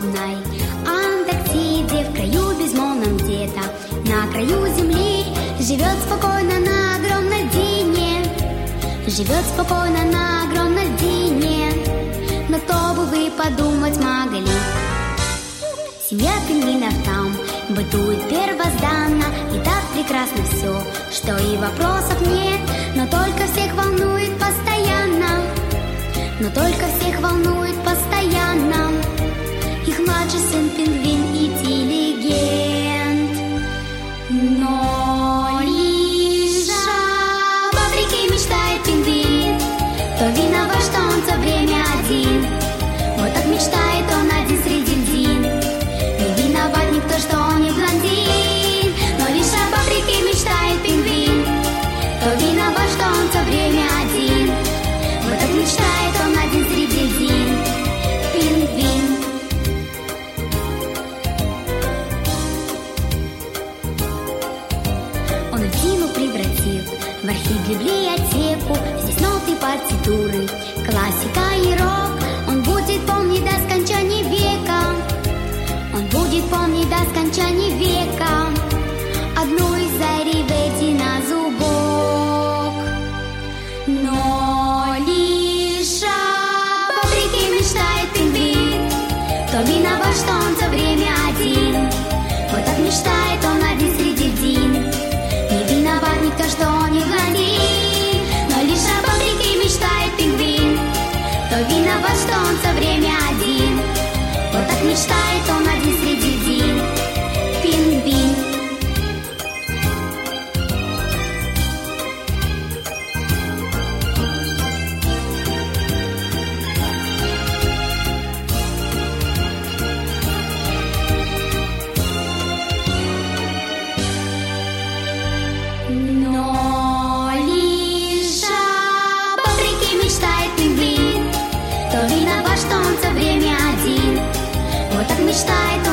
свободной Антарктиде, в краю безмолвном где-то на краю земли живет спокойно на огромной льдине, живет спокойно на огромной льдине. Но кто бы вы подумать могли, семья пингвинов там бытует первозданно, и так прекрасно все, что и вопросов нет. Но только всех волнует постоянно, но только всех волнует постоянно их младший сын пингвин интеллигент. Но лишь об Африке мечтает пингвин. Кто виноват, что он все время один? Вот так мечтает он один среди льдин. Не виноват никто, что он не блондин. Но лишь об Африке мечтает пингвин. Кто виноват, что он все время один? Вот так мечтает он один среди льдин. Пингвин. Он льдину превратил в архив-библиотеку. Здесь ноты, партитуры, классика и рок. Он будет помнить до скончания века. Он будет помнить до скончания века одну из Аривети на зубок. Но лишь об Африке мечтает пингвин. Кто виноват, что он все время один? Вот так мечтает он один среди льдин. Не виноват никто, что он не блондин. Но лишь об Африке мечтает пингвин. Кто виноват, что он все время один? Вот так мечтает он один среди льдин. Пингвин. Но лишь об Африке мечтает пингвин. Кто виноват, что он все время один? Вот так мечтает он